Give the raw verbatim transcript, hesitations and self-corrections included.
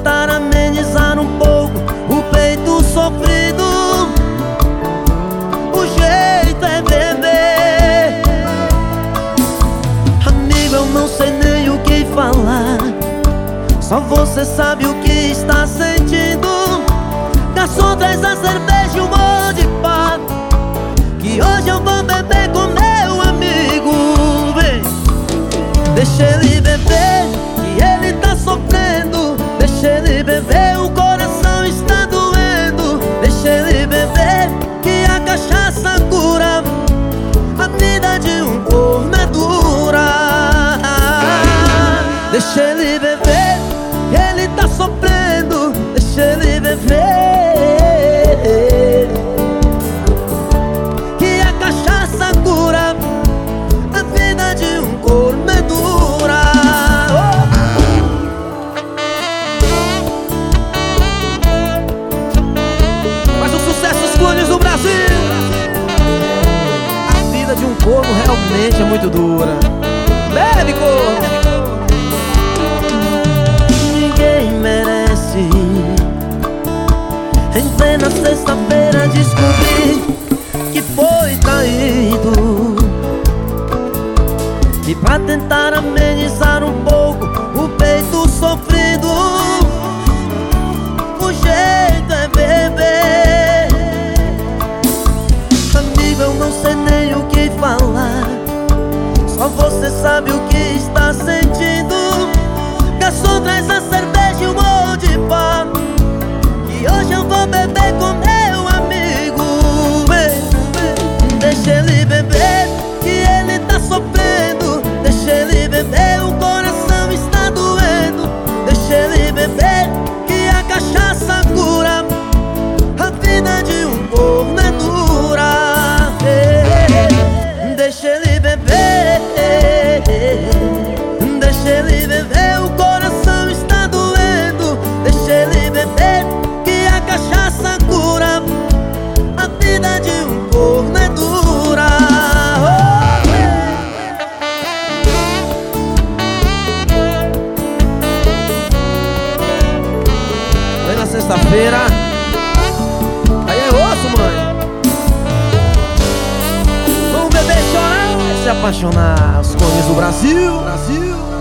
tentar amenizar um pouco o peito sofrido, o jeito é beber. Amigo, eu não sei nem o que falar, só você sabe o que está sentindo. Garçom, traz a cerveja e um monte de pá, que hoje eu vou beber com meu amigo. Vem, deixa ele beber, que ele tá sofrendo. Deixa ele beber, o coração está doendo. Deixa ele beber, que a cachaça cura. A vida de um corno é dura. Deixa ele beber, que ele tá sofrendo. Deixa ele beber, que a cachaça cura. A vida de um corno é dura. Mas o sucesso dos clones do Brasil. A vida de um corno realmente é muito dura. Bebe, corno! Ninguém merece em plena sexta-feira descobrir que foi traído. E pra tentar amenizar um pouco o peito sofrido, o jeito é beber. Amigo, eu não sei nem o que falar, só você sabe o que está sentindo. Garçom, traz a cerveja e um monte de pá, que hoje eu vou beber com meu amigo. Vem, deixa ele beber, que ele tá sofrendo. Deixa ele beber, o coração está doendo. Deixa ele beber, que a cachaça cura. A vida de um corno é dura. Deixa ele beber, deixa ele beber, o coração está doendo. Deixa ele beber, que a cachaça cura. A vida de um corno é dura. Foi na sexta-feira. Aí é osso, mãe. Vamos beber, chorar, se apaixonar. Os clones do Brasil, Brasil.